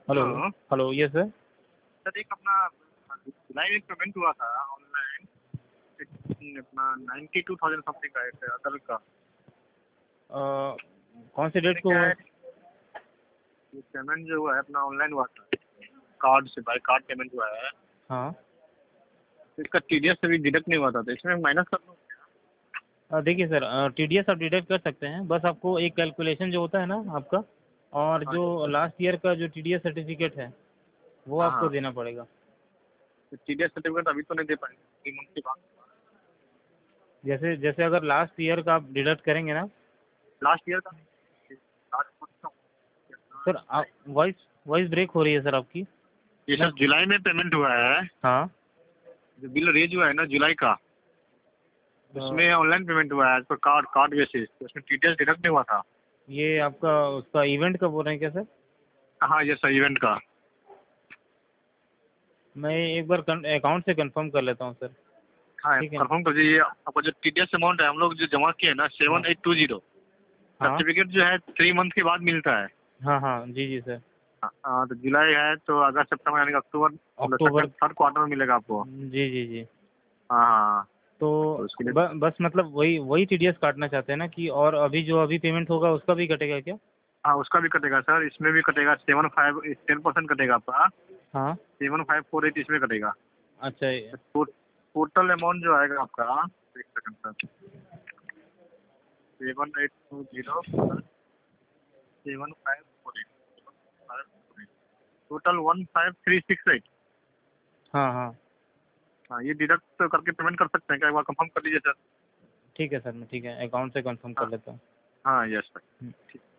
Hello. Hello. Hello, yes sir. Sir एक अपना जुलाई में पेमेंट हुआ था ऑनलाइन, अपना 92,000 समथिंग आया था अदर का। कौन से डेट इसमें को क्या हुआ? है, ये पेमेंट जो हुआ है अपना ऑनलाइन हुआ था, कार्ड से, बाय कार्ड पेमेंट हुआ है। हाँ। तो इसका टीडीएस से भी डिडक्ट नहीं हुआ था, तो इसमें माइनस कर दूँ? देखिए सर, टीडीएस आप डिडक्ट कर सकते हैं, बस आपको एक कैलकुलेशन जो होता है ना आपका, और हाँ जो जी। लास्ट ईयर का जो टीडीएस सर्टिफिकेट है वो हाँ आपको हाँ, देना पड़ेगा। तो टीडीएस सर्टिफिकेट अभी तो नहीं दे पाएंगे 3 मंथ के बाद। जैसे जैसे अगर लास्ट ईयर का आप डिडक्ट करेंगे ना। लास्ट ईयर का नहीं, लास्ट मंथ का। सर, आप वॉइस वॉइस ब्रेक हो रही है सर आपकी। ये मैं सर जुलाई में पेमेंट हुआ है, हाँ। जो बिल रेज हुआ है ना जुलाई का, अ, उसमें ऑनलाइन पेमेंट हुआ है तो कार्ड कार्ड बेसिस, तो उसमें टीडीएस डिडक्ट नहीं हुआ था। ये आपका उसका इवेंट का बोल रहे हैं क्या सर? हाँ ये सर इवेंट का। मैं एक बार अकाउंट से कंफर्म कर लेता हूँ सर। हाँ ठीक है ना? कंफर्म कर दीजिए। आपका जो टीडीएस अमाउंट है हम लोग जो जमा किए ना हाँ 7820, हाँ सर्टिफिकेट जो है 3 मंथ के बाद मिलता है। हाँ हाँ, जी जी सर। हाँ तो जुलाई है तो अगस्त सितंबर यानी कि अक्टूबर, मतलब अक्टूबर। सेकंड थर्ड क्वार्टर में मिलेगा आपको। जी जी जी। हाँ हाँ। तो तो उसके लिए बस मतलब वही वही टीडीएस काटना चाहते हैं ना कि, और अभी जो अभी पेमेंट होगा उसका भी कटेगा क्या? हाँ उसका भी कटेगा सर, इसमें भी कटेगा 10% कटेगा आपका। हाँ। 7548 इसमें कटेगा। अच्छा। तो टोटल अमाउंट जो आएगा आपका, एक सेकंड सर, 7820 प्लस 7548, टोटल 15368। हाँ हाँ। हाँ ये डिडक्ट करके पेमेंट कर सकते हैं क्या, एक बार कंफर्म कर लीजिए सर। ठीक है सर, मैं ठीक है अकाउंट से कंफर्म कर हाँ लेता हूँ। हाँ यस सर।